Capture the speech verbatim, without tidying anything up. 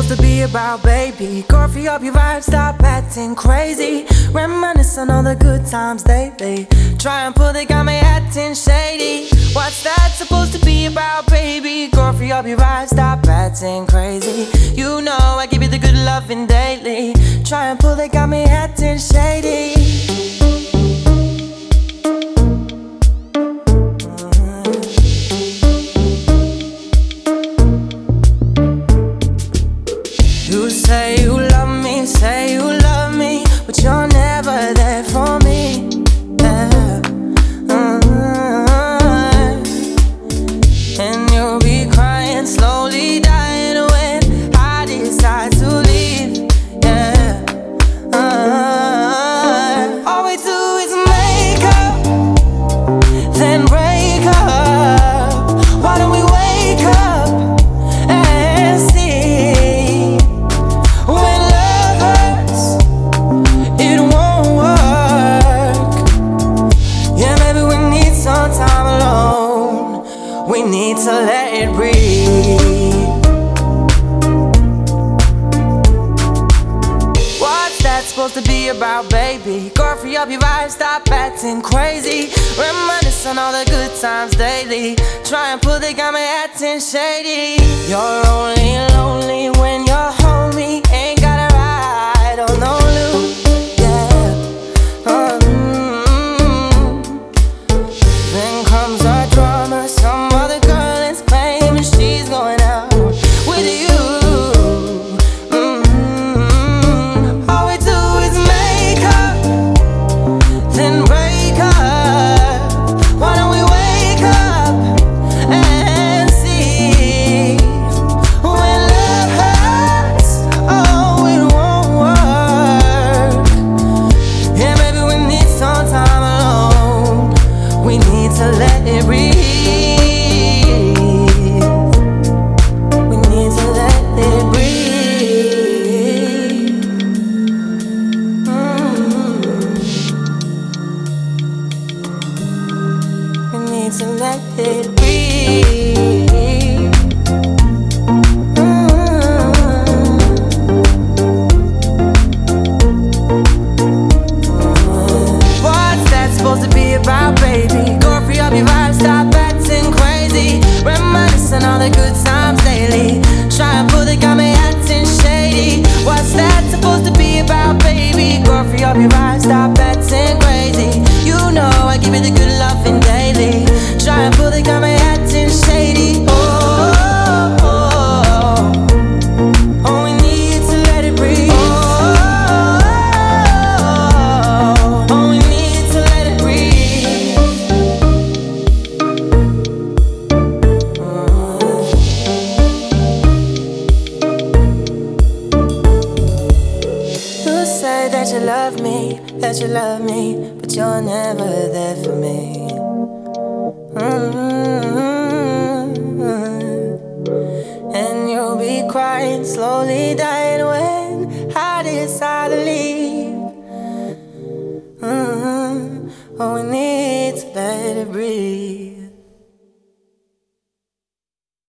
supposed to be about, baby? Girl, free up your vibe, stop acting crazy. Reminisce on all the good times lately. Try and pull, they got me acting shady. What's that supposed to be about, baby? Girl, free up your vibe, stop acting crazy. You know I give you the good loving daily. Try and pull, they got me acting shady. You say you love me, say you love me, but you're never there for me. Yeah. uh-huh. And you'll be crying, slowly dying when I decide to leave. Yeah. uh-huh. All we do is make up, then break up. Why don't we wake up and see? We need to let it breathe. What's that supposed to be about, baby? Girl, free up your vibe, stop acting crazy. Reminisce on all the good times daily. Try and pull, they got me acting shady. You're only lonely when you're homie. Ain't gotta ride on no loop. Yeah. um, Then comes our drama. Some other girl is claiming she's going out with you. mm-hmm. All we do is make up, then break up. Why don't we wake up and see? When love hurts, oh, it won't work. Yeah, maybe we need some time alone. We need to let it breathe. We need to let it breathe. mm-hmm. We need to let it breathe. What's that supposed to be about, baby? Go free up your vibe, stop acting crazy. Reminisce on all the good times daily. Try and pull, they got me acting shady. What's that supposed to be about, baby? Go free up your vibe, stop acting crazy. You know I give you the good loving daily. Try and pull, they got me acting shady. Oh, oh, oh, oh. Oh, we need to let it breathe. Oh, oh, oh, we need to let it breathe. You say that you love me, that you love me, but you're never there for me. mm-hmm. And you'll be crying, slowly dying when I decide to leave. mm-hmm. Oh, we need to let it breathe.